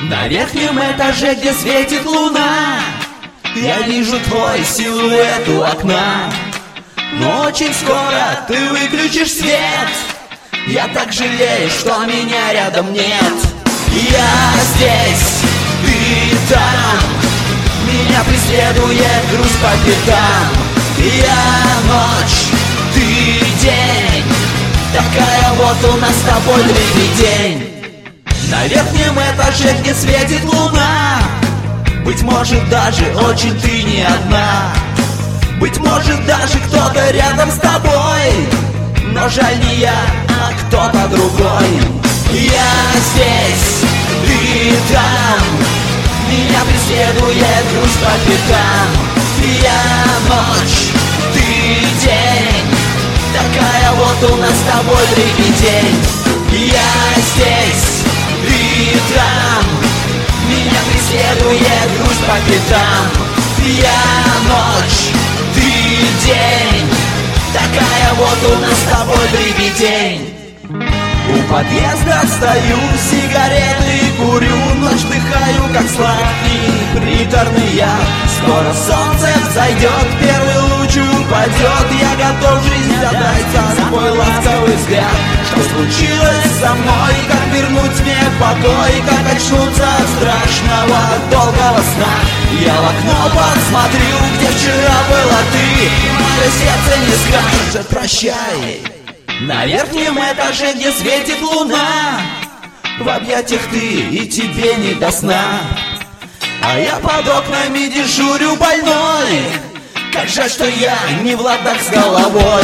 На верхнем этаже, где светит луна, я вижу твой силуэт у окна. Но очень скоро ты выключишь свет. Я так жалею, что меня рядом нет. Я здесь, ты там, меня преследует грусть по пятам. Я ночь, ты день, такая вот у нас с тобой дребедень. На верхнем этаже, где светит луна, быть может даже очень ты не одна. Быть может даже кто-то рядом с тобой, но жаль не я, а кто-то другой. Я здесь, ты там, меня преследует грусть по пятам. Я ночь, ты день, такая вот у нас с тобой дребедень. Я здесь, ты там, меня преследует грусть по пятам. Я ночь, ты день, такая вот у нас с тобой дребедень. У подъезда стою, сигареты курю, ночь вдыхаю, как сладкий приторный я. Скоро солнце взойдет, первый луч упадет, я готов жизнь отдать за твой ласковый взгляд. Что случилось со мной, как вернуть мне покой, как очнуться от страшного долгого сна? Я в окно посмотрю, где вчера была ты, мое сердце не скажет прощай. На верхнем этаже, где светит луна, в объятиях ты и тебе не до сна. А я под окнами дежурю больной, как жаль, что я не в ладах с головой.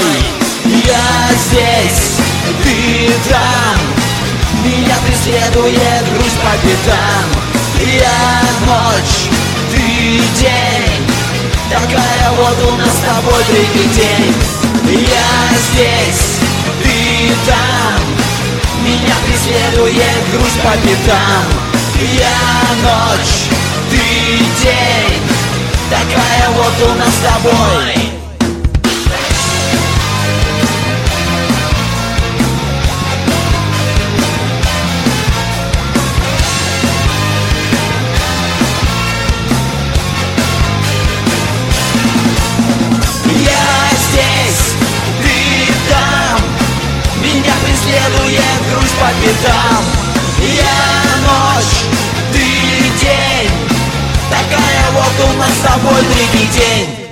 Я здесь, ты там, меня преследует грусть по пятам. Я ночь, ты день, такая вот у нас с тобой дребедень. Я здесь, ты там, меня преследует грусть по пятам. Я ночь, ты день, такая вот у нас с тобой. Преследует грусть по пятам. Я ночь, ты день, такая вот у нас с тобой дребедень.